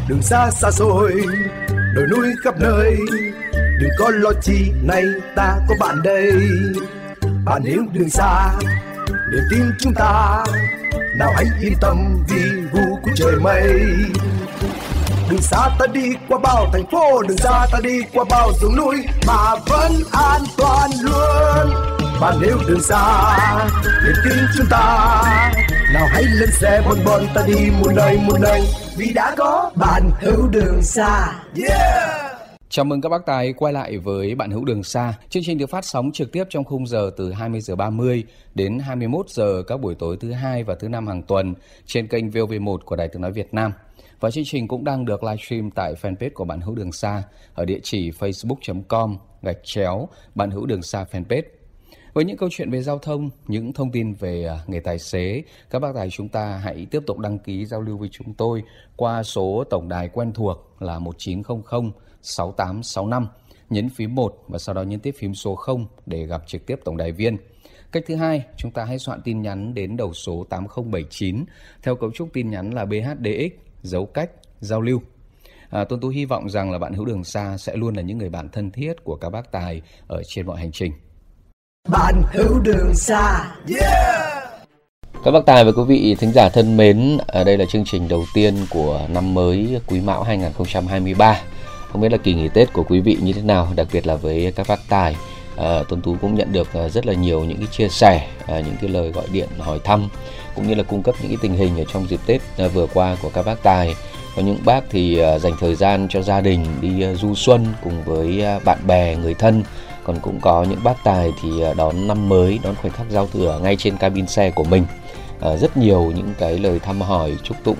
đường xa xa xôi, đồi núi khắp nơi. Đừng có lo chi, này ta có bạn đây. Bạn hiểu đường xa, niềm tin chúng ta. Nào hãy yên tâm vì gu của trời mây. Đường xa ta đi qua bao thành phố, đường xa ta đi qua bao rừng núi mà vẫn an toàn luôn. Bạn hiểu đường xa, niềm tin chúng ta. Nào hãy lên xe bon bon ta đi muôn nơi vì đã có bạn hữu đường xa. Yeah! Chào mừng các bác tài quay lại với Bạn hữu đường xa. Chương trình được phát sóng trực tiếp trong khung giờ từ 20h30 đến 21h các buổi tối thứ hai và thứ năm hàng tuần trên kênh VOV1 của Đài Tiếng nói Việt Nam. Và chương trình cũng đang được livestream tại fanpage của Bạn hữu đường xa ở địa chỉ facebook.com/Bạn hữu đường xa fanpage. Với những câu chuyện về giao thông, những thông tin về nghề tài xế, các bác tài chúng ta hãy tiếp tục đăng ký giao lưu với chúng tôi qua số tổng đài quen thuộc là 1900 6865, nhấn phím 1 và sau đó nhấn tiếp phím số 0 để gặp trực tiếp tổng đài viên. Cách thứ hai, chúng ta hãy soạn tin nhắn đến đầu số 8079 theo cấu trúc tin nhắn là BHDX, dấu cách, giao lưu. Tuân Tú hy vọng rằng là Bạn hữu đường xa sẽ luôn là những người bạn thân thiết của các bác tài ở trên mọi hành trình. Bạn hữu đường xa, yeah! Các bác tài và quý vị thính giả thân mến, đây là chương trình đầu tiên của năm mới Quý Mão 2023. Không biết là kỳ nghỉ Tết của quý vị như thế nào, đặc biệt là với các bác tài. Tuấn Tú cũng nhận được rất là nhiều những cái chia sẻ, những cái lời gọi điện hỏi thăm, cũng như là cung cấp những cái tình hình ở trong dịp Tết vừa qua của các bác tài. Có những bác thì dành thời gian cho gia đình đi du xuân cùng với bạn bè, người thân. Còn cũng có những bác tài thì đón năm mới, đón khoảnh khắc giao thừa ngay trên cabin xe của mình. Rất nhiều những cái lời thăm hỏi, chúc tụng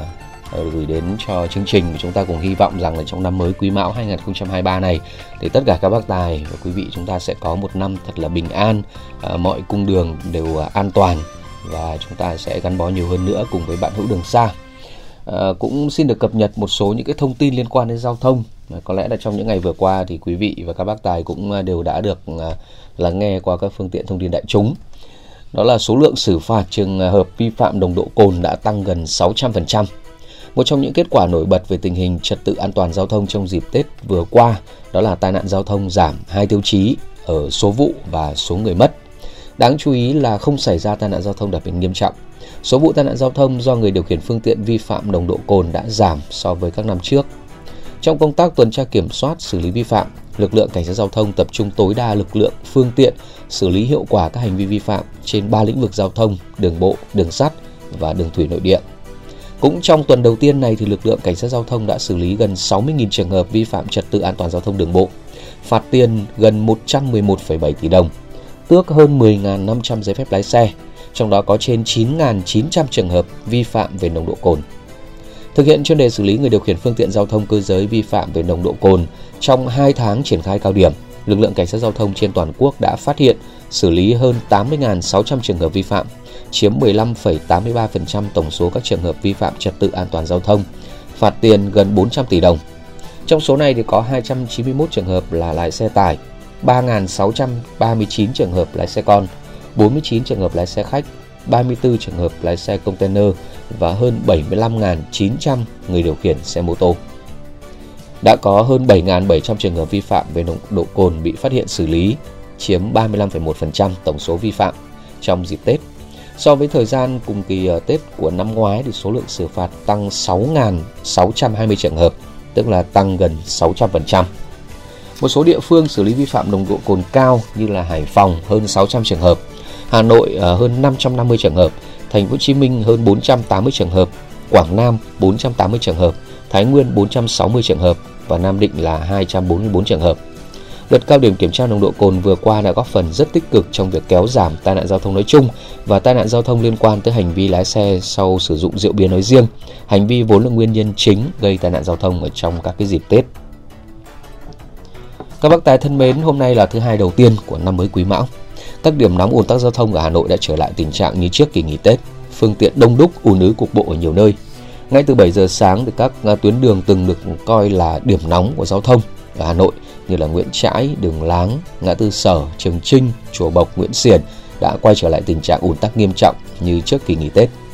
gửi đến cho chương trình. Chúng ta cùng hy vọng rằng là trong năm mới Quý Mão 2023 này thì tất cả các bác tài và quý vị chúng ta sẽ có một năm thật là bình an, mọi cung đường đều an toàn và chúng ta sẽ gắn bó nhiều hơn nữa cùng với Bạn hữu đường xa. Cũng xin được cập nhật một số những cái thông tin liên quan đến giao thông. Có lẽ là trong những ngày vừa qua thì quý vị và các bác tài cũng đều đã được lắng nghe qua các phương tiện thông tin đại chúng. Đó là số lượng xử phạt trường hợp vi phạm nồng độ cồn đã tăng gần 600%. Một trong những kết quả nổi bật về tình hình trật tự an toàn giao thông trong dịp Tết vừa qua đó là tai nạn giao thông giảm 2 tiêu chí ở số vụ và số người mất. Đáng chú ý là không xảy ra tai nạn giao thông đặc biệt nghiêm trọng. Số vụ tai nạn giao thông do người điều khiển phương tiện vi phạm nồng độ cồn đã giảm so với các năm trước. Trong công tác tuần tra kiểm soát, xử lý vi phạm, lực lượng cảnh sát giao thông tập trung tối đa lực lượng, phương tiện, xử lý hiệu quả các hành vi vi phạm trên 3 lĩnh vực giao thông: đường bộ, đường sắt và đường thủy nội địa. Cũng trong tuần đầu tiên này thì lực lượng cảnh sát giao thông đã xử lý gần 60.000 trường hợp vi phạm trật tự an toàn giao thông đường bộ, phạt tiền gần 111,7 tỷ đồng, tước hơn 10.500 giấy phép lái xe, trong đó có trên 9.900 trường hợp vi phạm về nồng độ cồn. Thực hiện chuyên đề xử lý người điều khiển phương tiện giao thông cơ giới vi phạm về nồng độ cồn, trong 2 tháng triển khai cao điểm, lực lượng cảnh sát giao thông trên toàn quốc đã phát hiện, xử lý hơn 80.600 trường hợp vi phạm, chiếm 15,83% tổng số các trường hợp vi phạm trật tự an toàn giao thông, phạt tiền gần 400 tỷ đồng. Trong số này thì có 291 trường hợp là lái xe tải, 3.639 trường hợp lái xe con, 49 trường hợp lái xe khách, 34 trường hợp lái xe container và hơn 75.900 người điều khiển xe mô tô. Đã có hơn 7.700 trường hợp vi phạm về nồng độ cồn bị phát hiện xử lý, chiếm 35,1% tổng số vi phạm trong dịp Tết. So với thời gian cùng kỳ Tết của năm ngoái thì số lượng xử phạt tăng 6.620 trường hợp, tức là tăng gần 600%. Một số địa phương xử lý vi phạm nồng độ cồn cao như là Hải Phòng hơn 600 trường hợp, Hà Nội hơn 550 trường hợp, Thành phố Hồ Chí Minh hơn 480 trường hợp, Quảng Nam 480 trường hợp, Thái Nguyên 460 trường hợp và Nam Định là 244 trường hợp. Đợt cao điểm kiểm tra nồng độ cồn vừa qua đã góp phần rất tích cực trong việc kéo giảm tai nạn giao thông nói chung và tai nạn giao thông liên quan tới hành vi lái xe sau sử dụng rượu bia nói riêng, hành vi vốn là nguyên nhân chính gây tai nạn giao thông ở trong các cái dịp Tết. Các bác tài thân mến, hôm nay là thứ hai đầu tiên của năm mới Quý Mão. Các điểm nóng ùn tắc giao thông ở Hà Nội đã trở lại tình trạng như trước kỳ nghỉ Tết, phương tiện đông đúc, ùn ứ cục bộ ở nhiều nơi. Ngay từ 7 giờ sáng thì các tuyến đường từng được coi là điểm nóng của giao thông ở Hà Nội như là Nguyễn Trãi, Đường Láng, ngã tư Sở, Trường Chinh, Chùa Bộc, Nguyễn Xiển đã quay trở lại tình trạng ùn tắc nghiêm trọng như trước kỳ nghỉ Tết.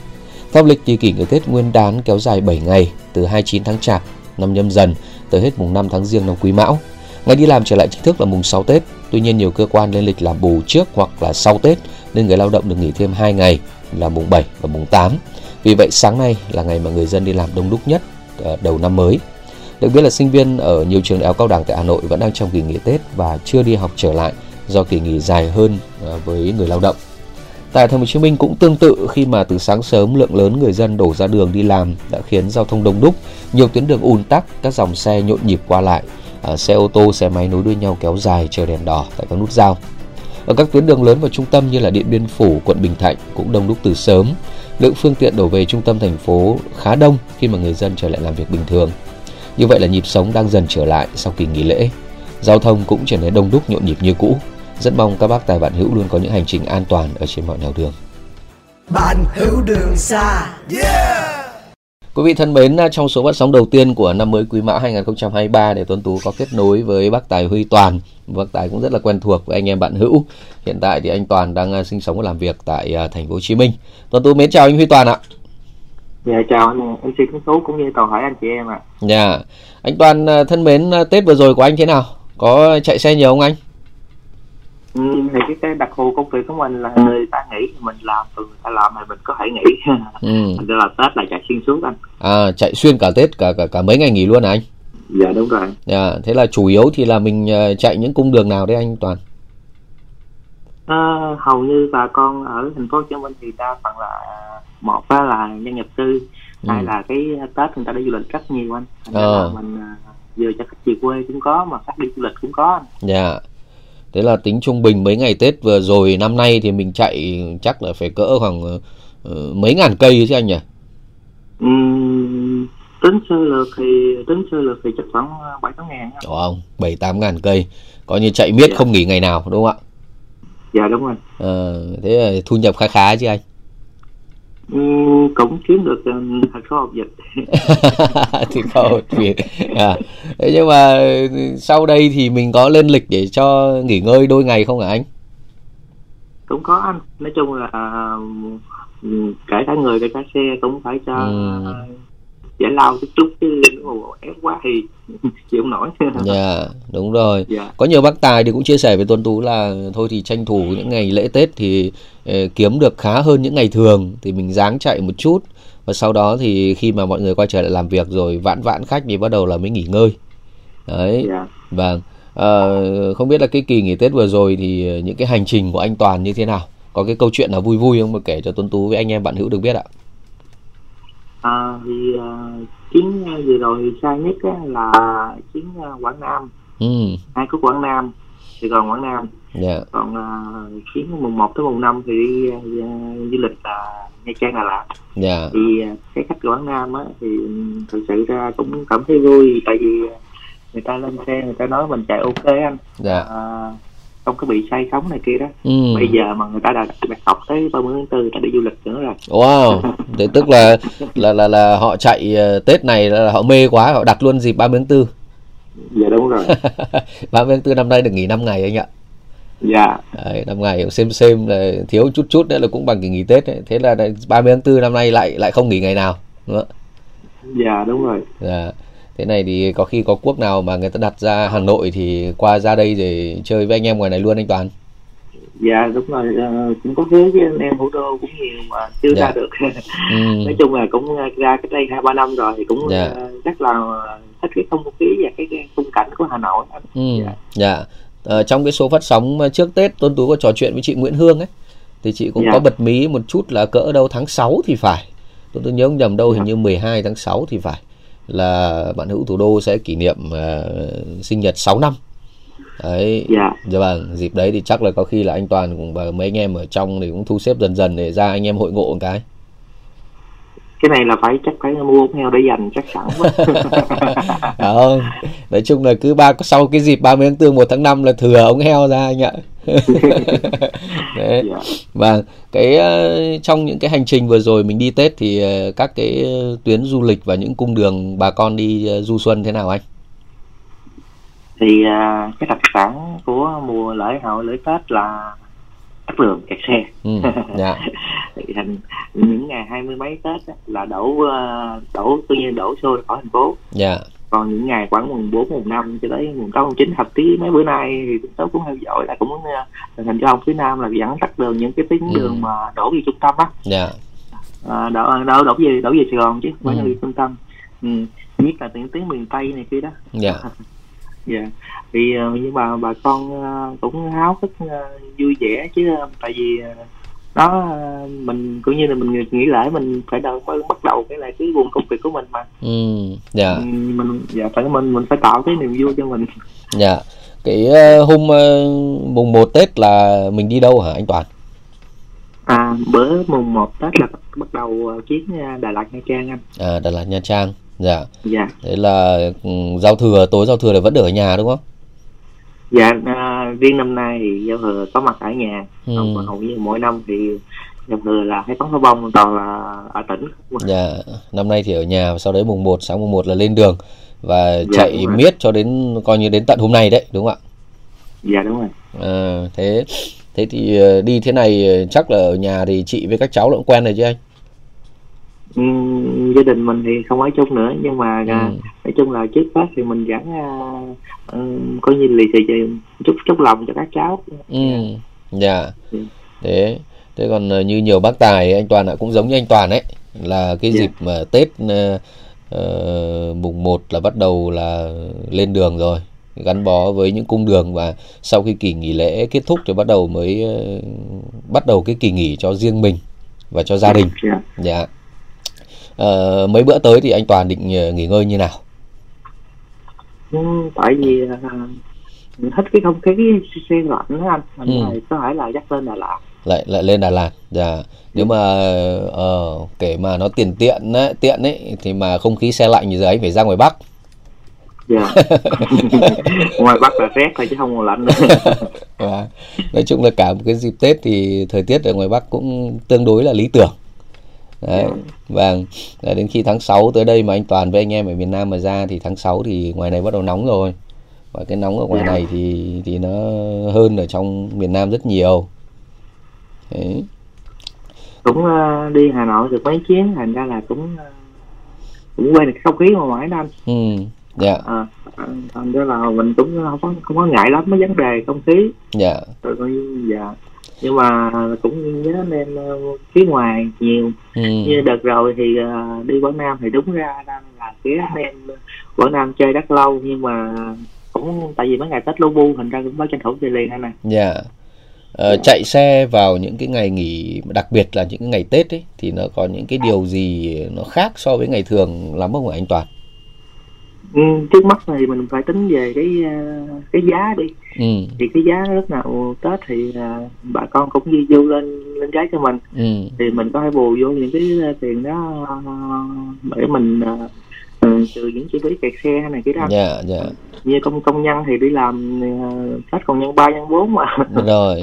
Theo lịch thì kỳ nghỉ Tết Nguyên đán kéo dài 7 ngày, từ 29 tháng Chạp năm Nhâm Dần tới hết mùng 5 tháng Giêng năm Quý Mão. Ngày đi làm trở lại chính thức là mùng 6 Tết. Tuy nhiên nhiều cơ quan lên lịch làm bù trước hoặc là sau Tết nên người lao động được nghỉ thêm 2 ngày là mùng 7 và mùng 8. Vì vậy sáng nay là ngày mà người dân đi làm đông đúc nhất đầu năm mới. Được biết là sinh viên ở nhiều trường đại học cao đẳng tại Hà Nội vẫn đang trong kỳ nghỉ Tết và chưa đi học trở lại do kỳ nghỉ dài hơn với người lao động. Tại Thành phố Hồ Chí Minh cũng tương tự, khi mà từ sáng sớm lượng lớn người dân đổ ra đường đi làm đã khiến giao thông đông đúc, nhiều tuyến đường ùn tắc, các dòng xe nhộn nhịp qua lại, xe ô tô, xe máy nối đuôi nhau kéo dài chờ đèn đỏ tại các nút giao. Ở các tuyến đường lớn và trung tâm như là Điện Biên Phủ, quận Bình Thạnh cũng đông đúc từ sớm. Lượng phương tiện đổ về trung tâm thành phố khá đông khi mà người dân trở lại làm việc bình thường. Như vậy là nhịp sống đang dần trở lại sau kỳ nghỉ lễ. Giao thông cũng trở nên đông đúc nhộn nhịp như cũ. Rất mong các bác tài bạn hữu luôn có những hành trình an toàn ở trên mọi nẻo đường. Bạn hữu đường xa. Yeah! Quý vị thân mến, trong số phát sóng đầu tiên của năm mới Quý Mão 2023 để Tuấn Tú có kết nối với bác Tài Huy Toàn. Bác Tài cũng rất là quen thuộc với anh em bạn hữu. Hiện tại thì anh Toàn đang sinh sống và làm việc tại Thành phố Hồ Chí Minh. Tuấn Tú mến chào anh Huy Toàn ạ. Dạ chào anh MC Tuấn Tú cũng như toàn thể anh chị em ạ. Dạ. Anh Toàn thân mến, Tết vừa rồi của anh thế nào? Có chạy xe nhiều không anh? Thì cái đặc thù công việc của mình là người ta nghỉ thì mình làm, người ta làm thì mình có thể nghỉ. Nên là Tết là chạy xuyên suốt anh. Chạy xuyên cả Tết, cả mấy ngày nghỉ luôn hả anh? Dạ đúng rồi. Dạ, thế là chủ yếu thì là mình chạy những cung đường nào đấy anh Toàn? Hầu như bà con ở Thành phố Hồ Chí Minh thì đa phần là một là nhân nhập cư, hai là cái Tết người ta đi du lịch rất nhiều anh. Là mình vừa cho khách về quê cũng có mà khách đi du lịch cũng có anh. Dạ. Thế là tính trung bình mấy ngày Tết vừa rồi năm nay thì mình chạy chắc là phải cỡ khoảng mấy ngàn cây chứ anh nhỉ? Tính sơ lược thì chắc khoảng 7-8 ngàn. Đúng không? 7-8 ngàn cây. Coi như chạy miết không nghỉ ngày nào đúng không ạ? Dạ đúng rồi. Thế là thu nhập khá khá chứ anh? Cũng kiếm được thật số học dịch. Thì không việc. Thế nhưng mà sau đây thì mình có lên lịch để cho nghỉ ngơi đôi ngày không hả anh? Cũng có anh. Nói chung là kể cả người kể cả xe cũng phải cho giải lao chút chứ ép quá thì chịu không nổi. Dạ, đúng rồi. Dạ. Có nhiều bác tài thì cũng chia sẻ với Tuấn Tú là thôi thì tranh thủ những ngày lễ Tết thì kiếm được khá hơn những ngày thường thì mình ráng chạy một chút, và sau đó thì khi mà mọi người quay trở lại làm việc rồi vãn khách thì bắt đầu là mới nghỉ ngơi. Đấy. Dạ. Vâng. Không biết là cái kỳ nghỉ Tết vừa rồi thì những cái hành trình của anh Toàn như thế nào? Có cái câu chuyện nào vui vui không mà kể cho Tuấn Tú với anh em bạn hữu được biết ạ? Chuyến vừa rồi xa nhất là chuyến Quảng Nam. Hai khúc Quảng Nam, Sài Gòn Quảng Nam. Yeah. Còn chuyến mùng 1 tới mùng 5 thì đi du lịch Nha Trang, Đà Lạt. Yeah. Thì cái khách Quảng Nam thì thực sự ra cũng cảm thấy vui, tại vì người ta lên xe người ta nói mình chạy ok anh. Yeah. Không có bị say sóng này kia đó. Bây giờ mà người ta đã đặt cọc tới 30 tháng 4 người ta đi du lịch nữa rồi. Wow. Thế tức là họ chạy Tết này là họ mê quá, họ đặt luôn dịp 30 tháng 4. Dạ đúng rồi. 30 tháng 4 năm nay được nghỉ 5 ngày anh ạ. Dạ. Đấy, 5 ngày xem là thiếu chút nữa là cũng bằng kỳ nghỉ Tết ấy. Thế là 30 tháng 4 năm nay lại không nghỉ ngày nào nữa. Dạ đúng rồi. Dạ. Thế này thì có khi có quốc nào mà người ta đặt ra Hà Nội thì qua ra đây để chơi với anh em ngoài này luôn anh Toàn? Dạ đúng rồi, cũng có ghế với anh em thủ đô cũng nhiều mà chưa ra được. Nói chung là cũng ra cách đây 2-3 năm rồi thì cũng rất là thích cái không khí và cái khung cảnh của Hà Nội. Dạ. Trong cái số phát sóng trước Tết Tuấn Tú có trò chuyện với chị Nguyễn Hương ấy, thì chị cũng có bật mí một chút là cỡ đâu tháng 6 thì phải, tôi nhớ không nhầm đâu, hình như 12 tháng 6 thì phải, là bạn hữu thủ đô sẽ kỷ niệm sinh nhật 6 năm. Đấy. Dạ vâng, dịp đấy thì chắc là có khi là anh Toàn cùng và mấy anh em ở trong thì cũng thu xếp dần dần để ra anh em hội ngộ một cái. Cái này là chắc phải mua con heo để dành chắc sẵn quá. Không, nói chung là cứ sau cái dịp 30 tháng 4 1 tháng 5 là thừa ống heo ra anh ạ. Đấy. Và trong những cái hành trình vừa rồi mình đi Tết thì các cái tuyến du lịch và những cung đường bà con đi du xuân thế nào anh? Thì cái đặc sản của mùa lễ hội lễ Tết là tắc đường kẹt xe. Dạ. Thì thành những ngày 20 mấy Tết á, là đổ tự nhiên đổ xô khỏi thành phố. Dạ. Còn những ngày khoảng mùng 4, mùng 5 cho tới mùng 8, mùng 9 thậm chí mấy bữa nay thì tôi cũng theo dõi là cũng thành phố phía Nam là vẫn tắc đường những cái tuyến đường mà đổ về trung tâm á. Dạ. Đổ về Sài Gòn chứ không phải đi trung tâm. Nhất là tuyến miền Tây này kia đó. Dạ. Dạ. Thì nhưng mà bà con cũng háo hức vui vẻ chứ, tại vì đó mình cũng như là mình nghỉ lễ mình phải bắt đầu cái lại cái guồng công việc của mình mà. Dạ. Mình phải tạo cái niềm vui cho mình. Dạ. Cái hôm mùng 1 Tết là mình đi đâu hả anh Toàn? Bữa mùng 1 Tết là bắt đầu chuyến Đà Lạt Nha Trang anh. Đà Lạt Nha Trang. Dạ. Dạ. Thế là tối giao thừa là vẫn ở nhà đúng không? Dạ, riêng năm nay thì giao thừa có mặt ở nhà. Còn hầu như mỗi năm thì giao thừa là hay bắn pháo bông toàn là ở tỉnh. Dạ, năm nay thì ở nhà, sau đấy sáng mùng 1 là lên đường và chạy miết cho đến coi như đến tận hôm nay đấy, đúng không ạ? Dạ đúng rồi. Thế thì đi thế này chắc là ở nhà thì chị với các cháu cũng quen rồi chứ anh? Gia đình mình thì không ở chung nữa, nhưng mà nói chung là trước Tết thì mình vẫn coi như lì xì chúc lòng cho các cháu. Dạ. Thế còn như nhiều bác tài, anh Toàn cũng giống như anh Toàn ấy, là cái dịp mà Tết mùng 1 là bắt đầu là lên đường rồi, gắn bó với những cung đường, và sau khi kỳ nghỉ lễ kết thúc thì mới bắt đầu cái kỳ nghỉ cho riêng mình và cho gia đình. Dạ. Mấy bữa tới thì anh Toàn định nghỉ ngơi như nào? Tại vì mình thích cái không khí xe lạnh đó anh, mình có thể là dắt lên Đà Lạt. Lại lên Đà Lạt. Dạ. Nếu mà kể mà nó tiện ấy thì mà không khí xe lạnh thì giờ anh phải ra ngoài Bắc. Dạ. Ngoài Bắc là rét thôi chứ không còn lạnh nữa. Nói chung là cả một cái dịp Tết thì thời tiết ở ngoài Bắc cũng tương đối là lý tưởng. Đấy. Vâng. Đến khi tháng 6 tới đây mà anh Toàn với anh em ở miền Nam mà ra thì tháng 6 thì ngoài này bắt đầu nóng rồi. Và cái nóng ở ngoài này thì nó hơn ở trong miền Nam rất nhiều. Đấy. Cũng đi Hà Nội được mấy chuyến, thành ra là cũng quen được cái không khí ngoài đó anh. Dạ. Thành ra là mình cũng không có ngại lắm mấy vấn đề không khí. Dạ. Dạ. Nhưng mà cũng nhớ anh em phía ngoài nhiều. Như đợt rồi thì đi Quảng Nam thì đúng ra là phía anh em Quảng Nam chơi rất lâu, nhưng mà cũng tại vì mấy ngày Tết lu bu thành ra cũng phải tranh thủ chơi liền anh này. Dạ. Chạy xe vào những cái ngày nghỉ, đặc biệt là những cái ngày Tết ấy, thì nó có những cái điều gì nó khác so với ngày thường lắm không anh Toàn? Trước mắt thì mình phải tính về cái giá đi. Thì cái giá lúc nào Tết thì bà con cũng ghi vô lên giá cho mình. Thì mình có thể bù vô những cái tiền đó để mình trừ những chi phí kẹt xe hay này kia đó. Dạ. Như công nhân thì đi làm Tết còn nhân 3 nhân 4 mà. Rồi.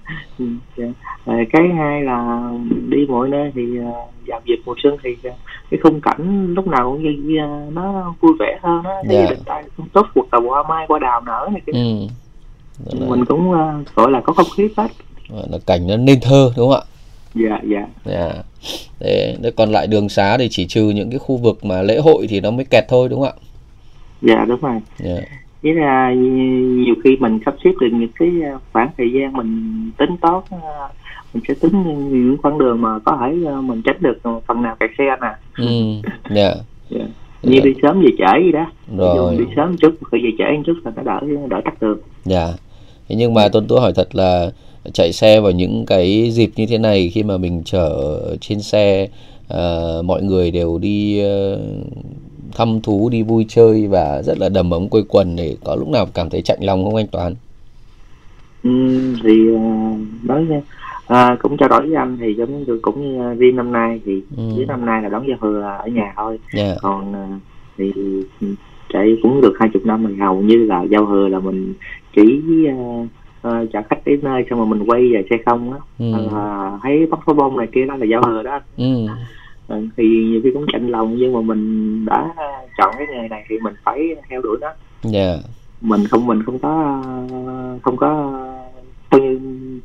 Cái hai là đi mọi nơi thì vào dịp mùa xuân thì cái khung cảnh lúc nào cũng như nó vui vẻ hơn đó. Gia đình ta cũng tốt, hoặc là hoa mai hoa đào nở này kia. Mình cũng gọi là có không khí Tết, là cảnh nó nên thơ đúng không ạ? Dạ. Để còn lại đường xá thì chỉ trừ những cái khu vực mà lễ hội thì nó mới kẹt thôi đúng không ạ? Dạ đúng rồi. Nghĩa là nhiều khi mình sắp xếp được những cái khoảng thời gian mình tính toán, mình sẽ tính những khoảng đường mà có thể mình tránh được phần nào kẹt xe nè. Như đi sớm về trễ gì đó. Rồi. Đi sớm một chút, khi về trễ một chút là nó đỡ tắc đường. Thế nhưng mà tôi hỏi thật là chạy xe vào những cái dịp như thế này, khi mà mình chở trên xe mọi người đều đi thăm thú, đi vui chơi và rất là đầm ấm quây quần, để có lúc nào cảm thấy chạnh lòng không anh Toàn? Thì nói cũng trao đổi với anh thì giống như cũng như riêng năm nay thì với năm nay là đón giao thừa ở nhà thôi. Còn thì chạy cũng được 20 năm thì hầu như là giao thừa là mình chỉ chở khách đến nơi xong rồi mình quay về xe không á, thấy bắn pháo bông này kia đó là giao thừa đó. Thì nhiều khi cũng chạnh lòng, nhưng mà mình đã chọn cái nghề này thì mình phải theo đuổi nó. Mình không có coi như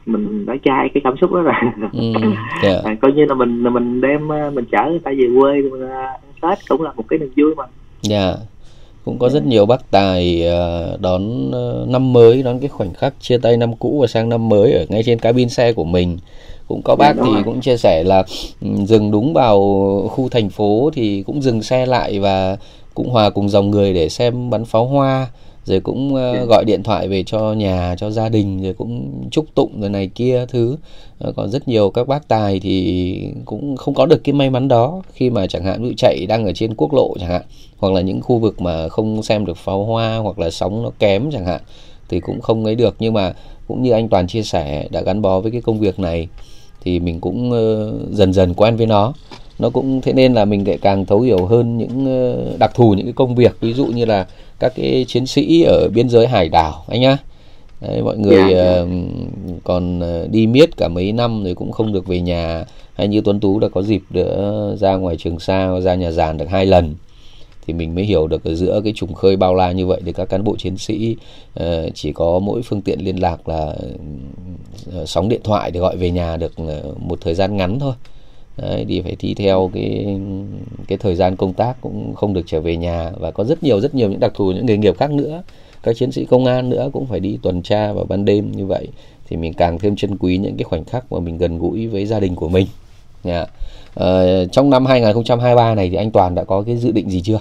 mình đã chai cái cảm xúc đó rồi. Coi như là mình đem mình chở người ta về quê, mình ăn Tết cũng là một cái niềm vui mà. Cũng có rất nhiều bác tài đón năm mới, đón cái khoảnh khắc chia tay năm cũ và sang năm mới ở ngay trên cabin xe của mình. Cũng có bác thì cũng chia sẻ là dừng đúng vào khu thành phố thì cũng dừng xe lại và cũng hòa cùng dòng người để xem bắn pháo hoa, rồi cũng gọi điện thoại về cho nhà, cho gia đình, rồi cũng chúc tụng rồi này kia thứ. Còn rất nhiều các bác tài thì cũng không có được cái may mắn đó, khi mà chẳng hạn ví dụ chạy đang ở trên quốc lộ chẳng hạn, hoặc là những khu vực mà không xem được pháo hoa hoặc là sóng nó kém chẳng hạn, thì cũng không ấy được. Nhưng mà cũng như anh Toàn chia sẻ, đã gắn bó với cái công việc này thì mình cũng dần dần quen với nó cũng thế nên là mình lại càng thấu hiểu hơn những đặc thù những cái công việc, ví dụ như là các cái chiến sĩ ở biên giới hải đảo anh nhá. Đấy, mọi người còn đi miết cả mấy năm rồi cũng không được về nhà, hay như Tuấn Tú đã có dịp nữa ra ngoài Trường Sa, ra nhà giàn được 2 lần, thì mình mới hiểu được ở giữa cái trùng khơi bao la như vậy thì các cán bộ chiến sĩ chỉ có mỗi phương tiện liên lạc là sóng điện thoại để gọi về nhà được một thời gian ngắn thôi. Đấy, thì phải thi theo cái thời gian công tác cũng không được trở về nhà, và có rất nhiều những đặc thù những nghề nghiệp khác nữa. Các chiến sĩ công an nữa cũng phải đi tuần tra vào ban đêm như vậy, thì mình càng thêm trân quý những cái khoảnh khắc mà mình gần gũi với gia đình của mình. Trong năm 2023 này thì anh Toàn đã có cái dự định gì chưa?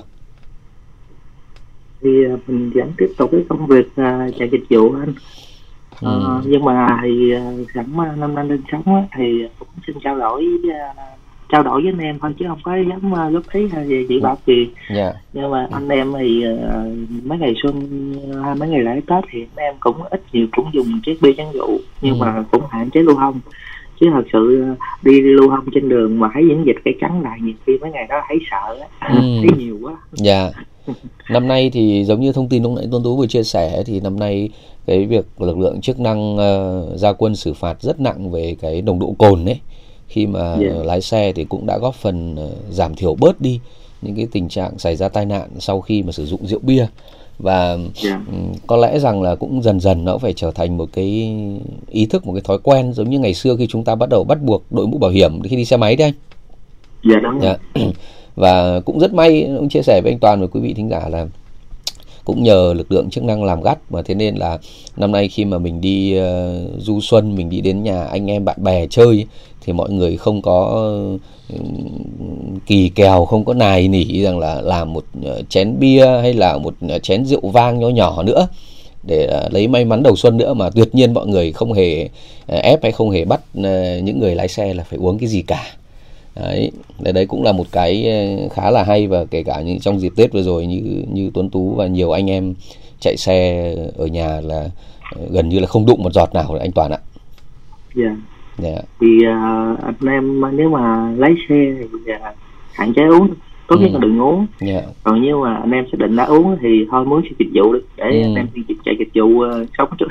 Thì mình vẫn tiếp tục cái công việc chạy dịch vụ anh. Nhưng mà thì sẵn năm năm lên sống á, thì cũng xin trao đổi với anh em thôi, chứ không có dám góp ý hay gì chỉ bảo gì. Nhưng mà anh em thì mấy ngày xuân hay mấy ngày lễ Tết thì anh em cũng ít nhiều cũng dùng chiếc bia chắn rượu, nhưng mà cũng hạn chế lưu thông. Chứ thật sự đi lưu thông trên đường mà thấy những dịch cây trắng lại, nhiều khi mấy ngày đó thấy sợ á, thấy nhiều quá. Năm nay thì giống như thông tin lúc nãy Tuấn Tú vừa chia sẻ, thì năm nay cái việc lực lượng chức năng ra quân xử phạt rất nặng về cái nồng độ cồn ấy, khi mà lái xe thì cũng đã góp phần giảm thiểu bớt đi những cái tình trạng xảy ra tai nạn sau khi mà sử dụng rượu bia. Và có lẽ rằng là cũng dần dần nó phải trở thành một cái ý thức, một cái thói quen, giống như ngày xưa khi chúng ta bắt đầu bắt buộc đội mũ bảo hiểm khi đi xe máy đấy anh. Và cũng rất may, cũng chia sẻ với anh Toàn và quý vị thính giả là cũng nhờ lực lượng chức năng làm gắt mà thế nên là năm nay khi mà mình đi du xuân, mình đi đến nhà anh em bạn bè chơi thì mọi người không có kỳ kèo, không có nài nỉ rằng là làm một chén bia hay là một chén rượu vang nhỏ nhỏ nữa để lấy may mắn đầu xuân nữa, mà tuyệt nhiên mọi người không hề ép hay không hề bắt những người lái xe là phải uống cái gì cả. Đấy cũng là một cái khá là hay, và kể cả như trong dịp Tết vừa rồi như Tuấn Tú và nhiều anh em chạy xe ở nhà là gần như là không đụng một giọt nào anh Toàn ạ. Thì anh em nếu mà lái xe thì hạn chế uống, tốt nhất là đừng uống. Còn nếu mà anh em xác định đã uống thì thôi mướn xe dịch vụ đi để anh em chạy dịch vụ sống trước.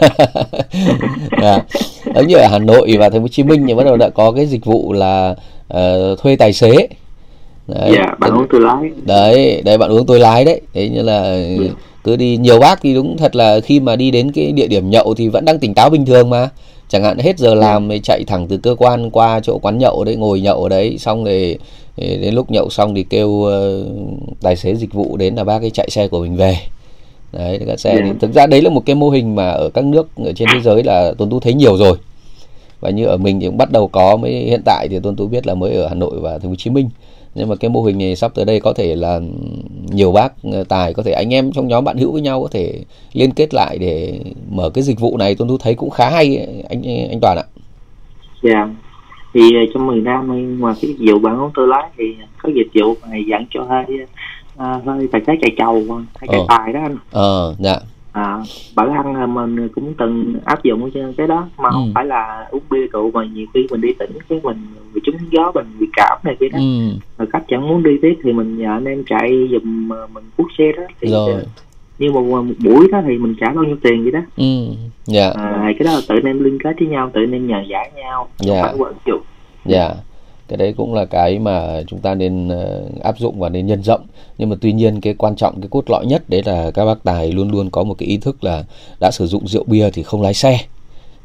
Giống như ở Hà Nội và Thành phố Hồ Chí Minh thì bắt đầu đã có cái dịch vụ là thuê tài xế. Bạn uống tôi lái. Đấy bạn uống tôi lái đấy. Thế như là cứ đi, nhiều bác thì đúng thật là khi mà đi đến cái địa điểm nhậu thì vẫn đang tỉnh táo bình thường mà. Chẳng hạn hết giờ làm thì chạy thẳng từ cơ quan qua chỗ quán nhậu đấy, ngồi nhậu ở đấy, xong rồi đến lúc nhậu xong thì kêu tài xế dịch vụ đến là bác ấy chạy xe của mình về. Đấy, các xe thì thực ra đấy là một cái mô hình mà ở các nước ở trên thế giới là Tuấn Tú thấy nhiều rồi. Và như ở mình thì cũng bắt đầu có, mới hiện tại thì Tuấn Tú biết là mới ở Hà Nội và Thành phố Hồ Chí Minh. Nhưng mà cái mô hình này sắp tới đây có thể là nhiều bác tài, có thể anh em trong nhóm bạn hữu với nhau có thể liên kết lại để mở cái dịch vụ này. Tuấn Tú thấy cũng khá hay anh Toàn ạ. Thì trong miền Nam ngoài cái dịch vụ bạn uống tôi lái thì có dịch vụ này dặn cho hơi tài xế chạy trầu hay chạy tài đó anh. Bản thân mình cũng từng áp dụng cái đó, mà không phải là uống bia rượu, mà nhiều khi mình đi tỉnh cái mình bị trúng gió, mình bị cảm này kia đó, rồi khách chẳng muốn đi tiếp thì mình nhờ anh em chạy giùm mình cuốc xe đó, thì như một buổi đó thì mình trả bao nhiêu tiền vậy đó. Cái đó là tự anh em liên kết với nhau, tự anh em nhờ giải nhau, không phải quận chủ. Cái đấy cũng là cái mà chúng ta nên áp dụng và nên nhân rộng. Nhưng mà tuy nhiên cái quan trọng, cái cốt lõi nhất đấy là các bác tài luôn luôn có một cái ý thức là đã sử dụng rượu bia thì không lái xe.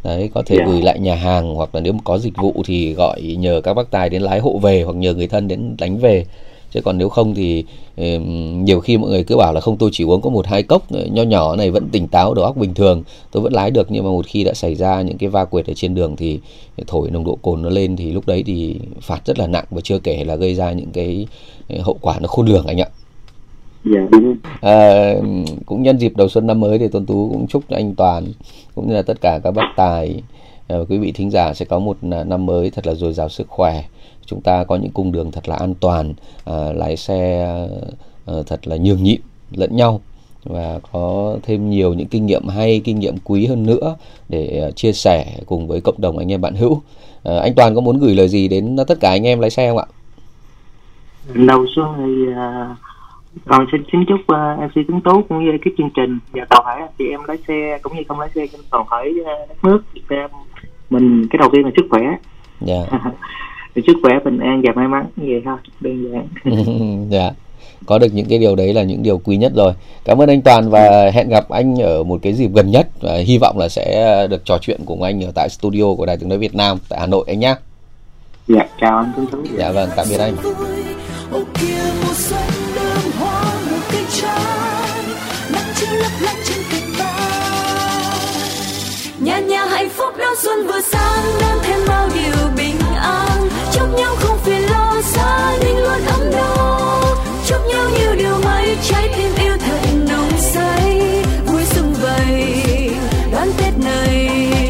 Đấy, có thể gửi lại nhà hàng, hoặc là nếu mà có dịch vụ thì gọi nhờ các bác tài đến lái hộ về, hoặc nhờ người thân đến đánh về. Chứ còn nếu không thì nhiều khi mọi người cứ bảo là không, tôi chỉ uống có 1-2 cốc nho nhỏ này vẫn tỉnh táo, đầu óc bình thường, tôi vẫn lái được. Nhưng mà một khi đã xảy ra những cái va quệt ở trên đường thì thổi nồng độ cồn nó lên thì lúc đấy thì phạt rất là nặng, và chưa kể là gây ra những cái hậu quả nó khôn lường anh ạ. Dạ đúng. Cũng nhân dịp đầu xuân năm mới thì Tuấn Tú cũng chúc cho anh Toàn cũng như là tất cả các bác tài, quý vị thính giả sẽ có một năm mới thật là dồi dào sức khỏe. Chúng ta có những cung đường thật là an toàn, lái xe thật là nhường nhịn lẫn nhau, và có thêm nhiều những kinh nghiệm hay, kinh nghiệm quý hơn nữa để chia sẻ cùng với cộng đồng anh em bạn hữu. Anh Toàn có muốn gửi lời gì đến tất cả anh em lái xe không ạ? Đầu xuân thì còn xin chúc MC Tuấn Tú cũng như cái chương trình và toàn thể chị em lái xe cũng như không lái xe trên toàn thể đất nước Việt Nam mình, cái đầu tiên là sức khỏe. Sức khỏe, bình an và may mắn, như vậy thôi, đơn giản. Dạ, có được những cái điều đấy là những điều quý nhất rồi. Cảm ơn anh Toàn và hẹn gặp anh ở một cái dịp gần nhất, và hy vọng là sẽ được trò chuyện cùng anh ở tại studio của Đài Tiếng nói Việt Nam tại Hà Nội anh nhé. Dạ, chào anh Tuấn Tú. Dạ vâng, tạm biệt anh. Nhà nhà hạnh phúc đón xuân vừa sang, đón thêm bao điều bình an, chúc nhau không phiền lo, gia đình luôn ấm no, chúc nhau nhiều điều may, trái tim yêu thật nồng say, vui sum vầy đón Tết này.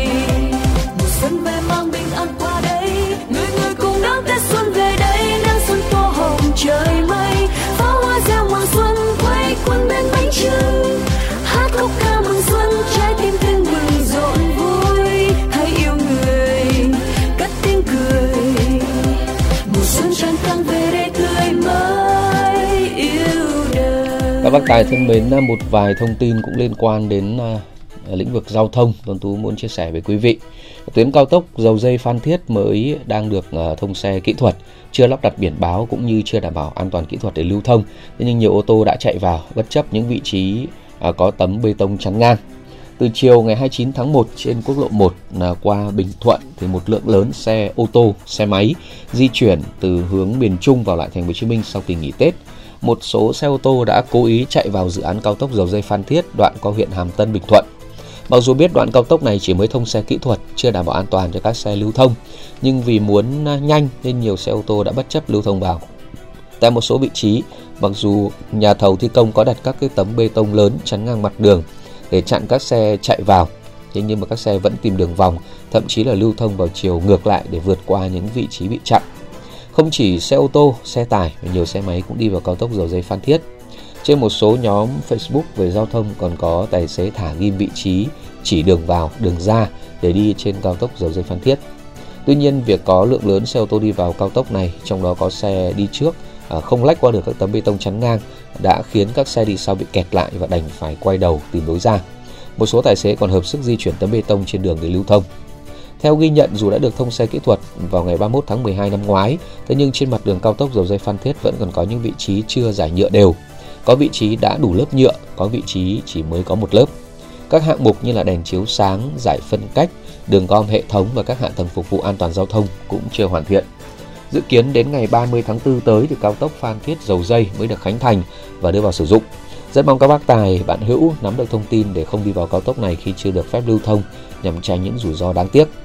Mùa xuân về mang bình an qua đây, người người cùng đón Tết xuân về đây, nắng xuân tô hồng trời mây, pháo hoa reo mừng xuân quay quần bên bánh trưng, hát khúc ca mừng xuân, trái tim tưng bừng rộn vui, hãy yêu người cất tiếng cười, mùa xuân tràn tăng về đây tươi mới yêu đời. Các bác tài thân mến, một vài thông tin cũng liên quan đến lĩnh vực giao thông Tuấn Tú muốn chia sẻ với quý vị. Tuyến cao tốc Dầu Giây Phan Thiết mới đang được thông xe kỹ thuật, chưa lắp đặt biển báo cũng như chưa đảm bảo an toàn kỹ thuật để lưu thông. Thế nhưng nhiều ô tô đã chạy vào bất chấp những vị trí có tấm bê tông chắn ngang. Từ chiều ngày 29 tháng 1 trên quốc lộ 1 qua Bình Thuận thì một lượng lớn xe ô tô, xe máy di chuyển từ hướng miền Trung vào lại thành phố Hồ Chí Minh sau kỳ nghỉ Tết. Một số xe ô tô đã cố ý chạy vào dự án cao tốc Dầu Giây Phan Thiết đoạn qua huyện Hàm Tân, Bình Thuận. Mặc dù biết đoạn cao tốc này chỉ mới thông xe kỹ thuật, chưa đảm bảo an toàn cho các xe lưu thông, nhưng vì muốn nhanh nên nhiều xe ô tô đã bất chấp lưu thông vào. Tại một số vị trí, mặc dù nhà thầu thi công có đặt các cái tấm bê tông lớn chắn ngang mặt đường để chặn các xe chạy vào, nhưng mà các xe vẫn tìm đường vòng, thậm chí là lưu thông vào chiều ngược lại để vượt qua những vị trí bị chặn. Không chỉ xe ô tô, xe tải và nhiều xe máy cũng đi vào cao tốc Dầu Giây Phan Thiết. Trên một số nhóm Facebook về giao thông còn có tài xế thả ghim vị trí chỉ đường vào, đường ra để đi trên cao tốc Dầu Giây Phan Thiết. Tuy nhiên, việc có lượng lớn xe ô tô đi vào cao tốc này, trong đó có xe đi trước không lách qua được các tấm bê tông chắn ngang, đã khiến các xe đi sau bị kẹt lại và đành phải quay đầu tìm lối ra. Một số tài xế còn hợp sức di chuyển tấm bê tông trên đường để lưu thông. Theo ghi nhận, dù đã được thông xe kỹ thuật vào ngày 31 tháng 12 năm ngoái, thế nhưng trên mặt đường cao tốc Dầu Giây Phan Thiết vẫn còn có những vị trí chưa rải nhựa đều. Có vị trí đã đủ lớp nhựa, có vị trí chỉ mới có một lớp. Các hạng mục như là đèn chiếu sáng, rải phân cách, đường gom hệ thống và các hạ tầng phục vụ an toàn giao thông cũng chưa hoàn thiện. Dự kiến đến ngày 30 tháng 4 tới thì cao tốc Phan Thiết Dầu Giây mới được khánh thành và đưa vào sử dụng. Rất mong các bác tài, bạn hữu nắm được thông tin để không đi vào cao tốc này khi chưa được phép lưu thông, nhằm tránh những rủi ro đáng tiếc.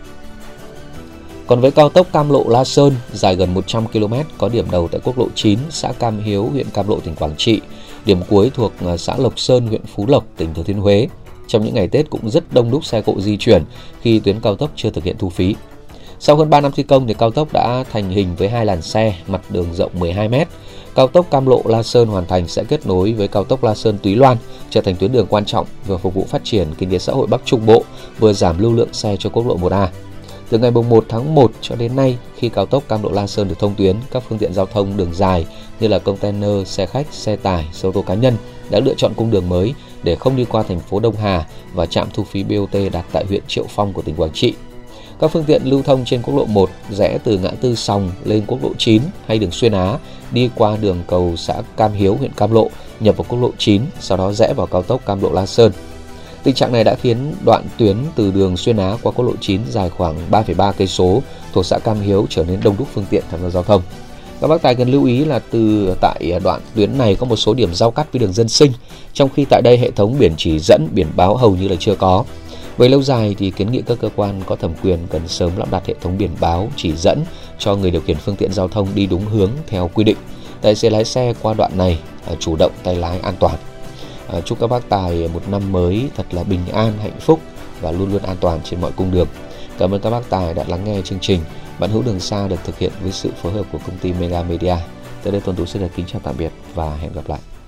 Còn với cao tốc Cam Lộ La Sơn dài gần 100 km, có điểm đầu tại quốc lộ 9, xã Cam Hiếu, huyện Cam Lộ, tỉnh Quảng Trị, điểm cuối thuộc xã Lộc Sơn, huyện Phú Lộc, tỉnh Thừa Thiên Huế. Trong những ngày Tết cũng rất đông đúc xe cộ di chuyển khi tuyến cao tốc chưa thực hiện thu phí. Sau hơn 3 năm thi công thì cao tốc đã thành hình với 2 làn xe, mặt đường rộng 12 m. Cao tốc Cam Lộ La Sơn hoàn thành sẽ kết nối với cao tốc La Sơn Túy Loan, trở thành tuyến đường quan trọng và phục vụ phát triển kinh tế xã hội Bắc Trung Bộ, vừa giảm lưu lượng xe cho quốc lộ 1A. Từ ngày 1 tháng 1 cho đến nay, khi cao tốc Cam Lộ La Sơn được thông tuyến, các phương tiện giao thông đường dài như là container, xe khách, xe tải, xe ô tô cá nhân đã lựa chọn cung đường mới để không đi qua thành phố Đông Hà và trạm thu phí BOT đặt tại huyện Triệu Phong của tỉnh Quảng Trị. Các phương tiện lưu thông trên quốc lộ 1 rẽ từ ngã tư Sòng lên quốc lộ 9 hay đường Xuyên Á, đi qua đường cầu xã Cam Hiếu, huyện Cam Lộ, nhập vào quốc lộ 9, sau đó rẽ vào cao tốc Cam Lộ La Sơn. Tình trạng này đã khiến đoạn tuyến từ đường xuyên Á qua quốc lộ 9 dài khoảng 3,3 cây số thuộc xã Cam Hiếu trở nên đông đúc phương tiện tham gia giao thông. Các bác tài cần lưu ý là tại đoạn tuyến này có một số điểm giao cắt với đường dân sinh, trong khi tại đây hệ thống biển chỉ dẫn, biển báo hầu như là chưa có. Về lâu dài thì kiến nghị các cơ quan có thẩm quyền cần sớm lắp đặt hệ thống biển báo chỉ dẫn cho người điều khiển phương tiện giao thông đi đúng hướng theo quy định. Tài xế lái xe qua đoạn này chủ động tay lái an toàn. Chúc các bác tài một năm mới thật là bình an, hạnh phúc và luôn luôn an toàn trên mọi cung đường. Cảm ơn các bác tài đã lắng nghe chương trình Bạn Hữu Đường Xa được thực hiện với sự phối hợp của công ty Mega Media. Tới đây Tuấn Tú xin kính chào tạm biệt và hẹn gặp lại.